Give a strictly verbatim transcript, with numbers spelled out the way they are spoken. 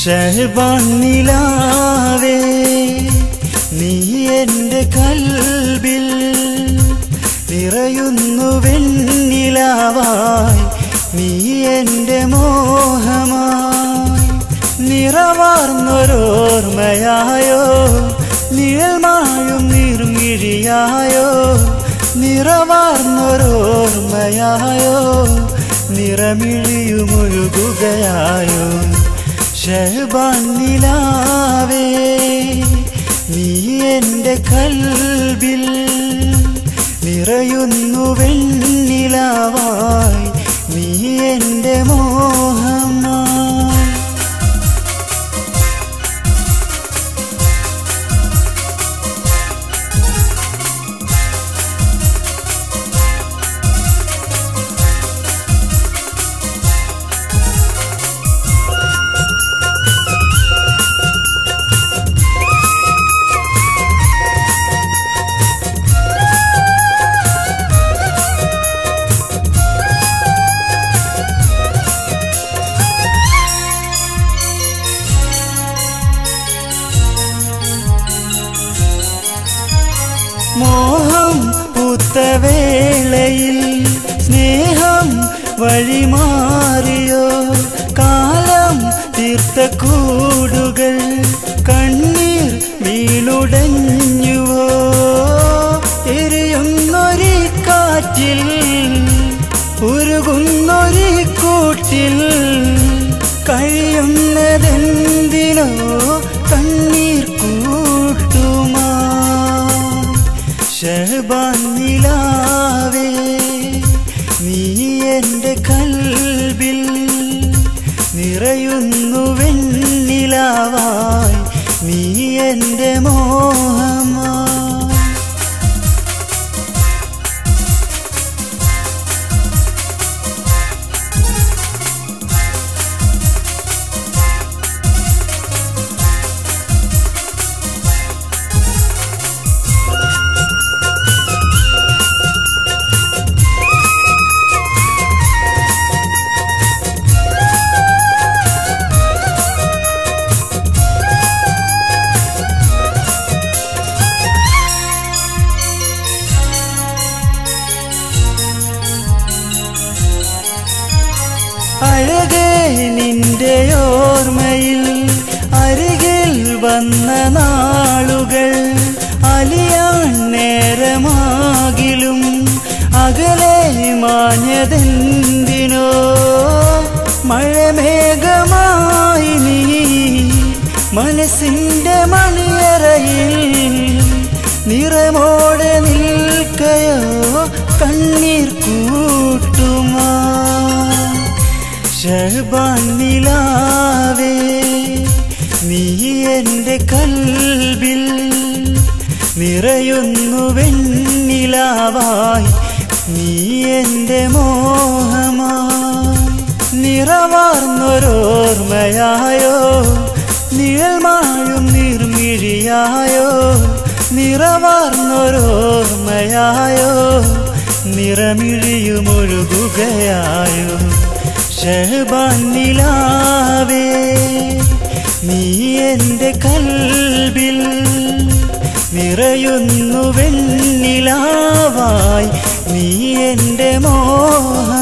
ഷഹബാൻ നിലാവേ നീ എൻ്റെ കൽബിൽ നിറയുന്നു വെണ്ണിലാവായി നീ എൻ്റെ മോഹമായി നിറവാർന്നൊരോർമ്മയായോ നിഴൽമായും നിർമിഴിയായോ നിറവാർന്നൊരോർമ്മയായോ നിറമിഴിയുമൊഴുകുകയായോ ഷഹബാൻ നിലാവേ നീ എൻ്റെ കൽബിൽ നിറയുന്നു വെണ്ണിലാവായി നീ എൻ്റെ മോഹമായി മോഹം പൂത്തവേളയിൽ സ്നേഹം വഴിമാറിയോ കാലം തീർത്ത കൂടുകൾ കണ്ണീർ വീണുടഞ്ഞുവോ എരിയുന്നൊരു കാറ്റിൽ ഉരുകുന്നൊരു കൂട്ടിൽ കഴിയുന്നതെന്തിനോ കണ്ണീർ കൂട്ടുമാ ഷഹബാൻ നിലാവേ നീ എൻ്റെ കൽബിൽ നിറയുന്നു വെണ്ണിലാവായി നീ എൻ്റെ മോഹമായി അഴകേ നിന്റെ ഓർമ്മയിൽ അരികിൽ വന്ന നാളുകൾ അലിയാൻ നേരമാകിലും അകലെ മാഞ്ഞതെന്തിനോ മഴമേഘമായി നീ മനസ്സിൻ്റെ മണിയറയിൽ നിറമോടെ നിൽക്കയോ കണ്ണീർ കൂട്ടുമാ ഷഹബാൻ നിലാവേ നീ എൻ്റെ കൽബിൽ നിറയുന്നു വെണ്ണിലാവായി നീ എൻ്റെ മോഹമായി നിറവാർന്നൊരോർമ്മയായോ നിഴൽമായും നിർമിഴിയായോ നിറവാർന്നൊരോർമ്മയായോ നിറമിഴിയുമൊഴുകുകയായോ ഷഹബാൻ നിലാവേ നീ എൻ്റെ കൽബിൽ നിറയുന്നു വെണ്ണിലാവായി നീ എൻ്റെ മോഹ